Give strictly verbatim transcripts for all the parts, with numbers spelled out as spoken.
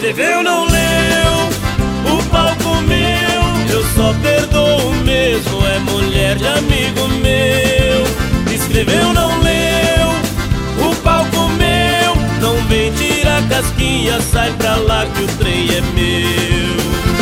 Escreveu, não leu, o palco meu, eu só perdoo mesmo, é mulher de amigo meu. Escreveu, não leu, o palco meu, não vem tirar casquinha, sai pra lá que o trem é meu.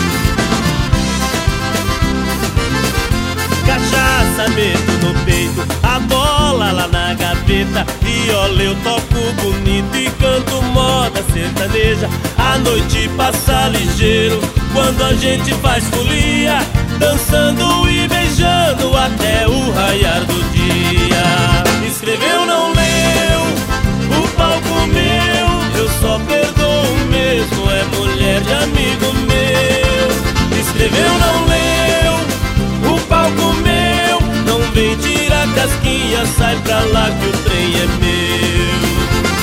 Cachaça, medo no peito, a bola lá na gaveta, viola eu toco bonito e canto moda sertaneja. A noite passa ligeiro quando a gente faz folia, dançando e beijando até o raiar do dia. Escreveu, não leu, o palco meu, eu só perdoo mesmo, é mulher de amigo meu. Escreveu, não leu, o palco meu, não vem tirar casquinha, sai pra lá que o trem é meu.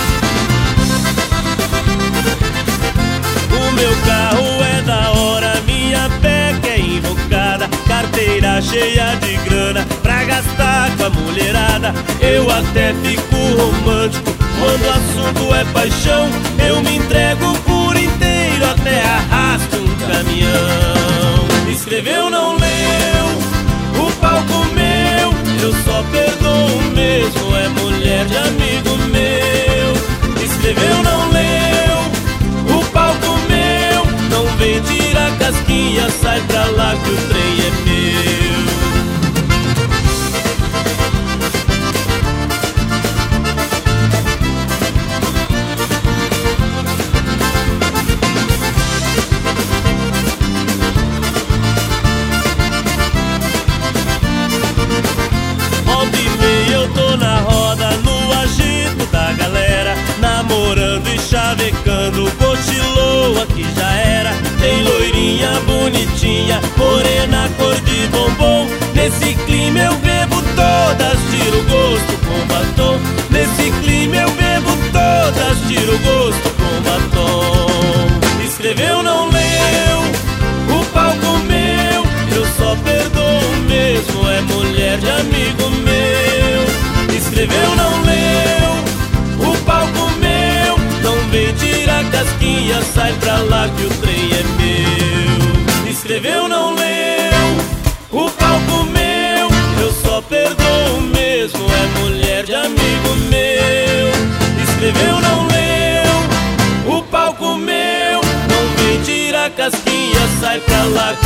O meu carro é da hora, minha beca é invocada, carteira cheia de grana pra gastar com a mulherada. Eu até fico romântico quando o assunto é paixão, eu me entrego por inteiro, até arrasto um caminhão. Escreveu, não leu, o palco meu, eu só perdoo mesmo, é mulher de amigo meu. Escreveu, não leu, o palco meu, não vem tirar casquinha, sai pra lá que o trem é meu. Chavecando, cochilou, aqui já era. Tem loirinha bonitinha, morena cor de bombom. Nesse clima eu bebo todas, tiro gosto com batom. Nesse clima eu bebo todas, tiro gosto com batom. Escreveu, não leu, o palco meu, eu só perdoo mesmo, é mulher de amigo meu. Escreveu, não leu, o palco meu, não vem tirar casquinha, sai pra lá que o trem é meu. Escreveu, não leu, o palco meu, eu só perdoo mesmo, é mulher de amigo meu. Escreveu, não leu, o palco meu, não vem tirar casquinha, sai pra lá